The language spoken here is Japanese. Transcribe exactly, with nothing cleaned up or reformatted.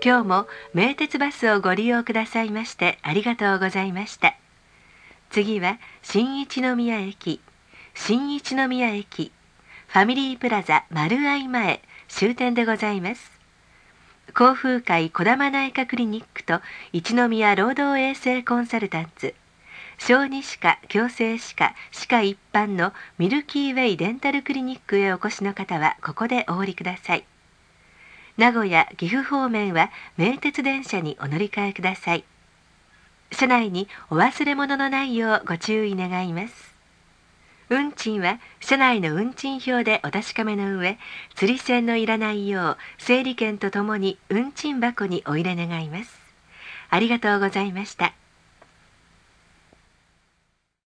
今日も名鉄バスをご利用くださいましてありがとうございました。次は新一宮駅、新一宮駅、ファミリープラザ丸愛前終点でございます。甲府会児玉内科クリニックと一宮労働衛生コンサルタンツ、小児歯科、矯正歯科、歯科一般のミルキーウェイデンタルクリニックへお越しの方はここでお降りください。名古屋、岐阜方面は名鉄電車にお乗り換えください。車内にお忘れ物のないようご注意願います。運賃は車内の運賃表でお確かめの上、釣り銭のいらないよう整理券とともに運賃箱にお入れ願います。ありがとうございました。